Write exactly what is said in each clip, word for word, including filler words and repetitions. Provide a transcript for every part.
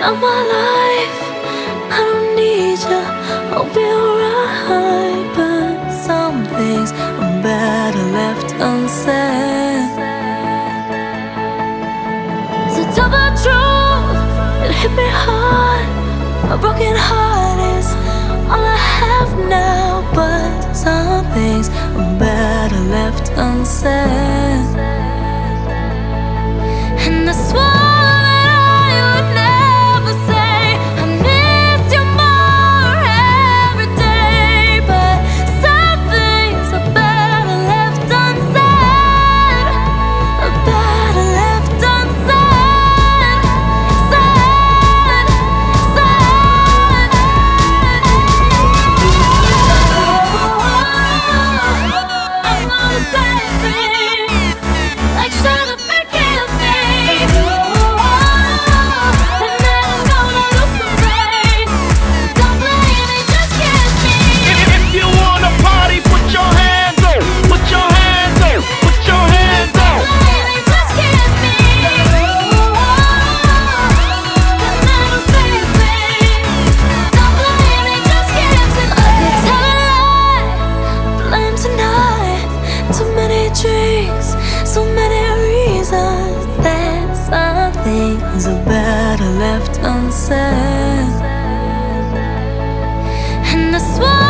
You're my life, I don't need you, I'll be alright. But some things are better left unsaid. So tell the truth, it hit me hard. A broken heart is all I have now. But some things are better left unsaid. And I swore drinks, so many reasons that some things are better left unsaid. And I swore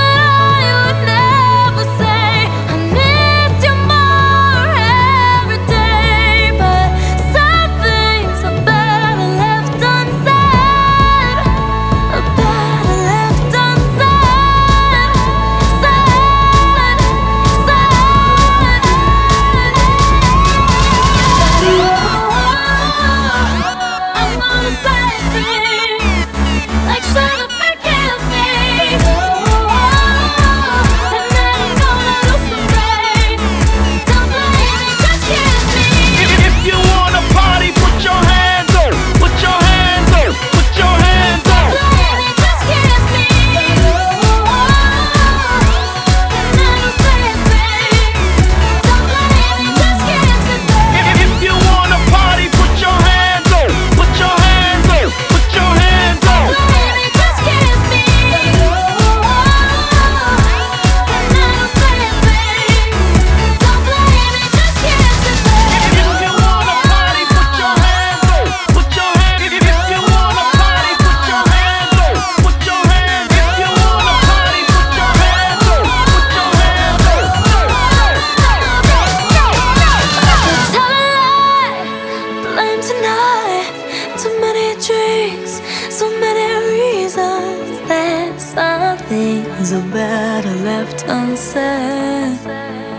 drinks, so many reasons that some things are better left unsaid.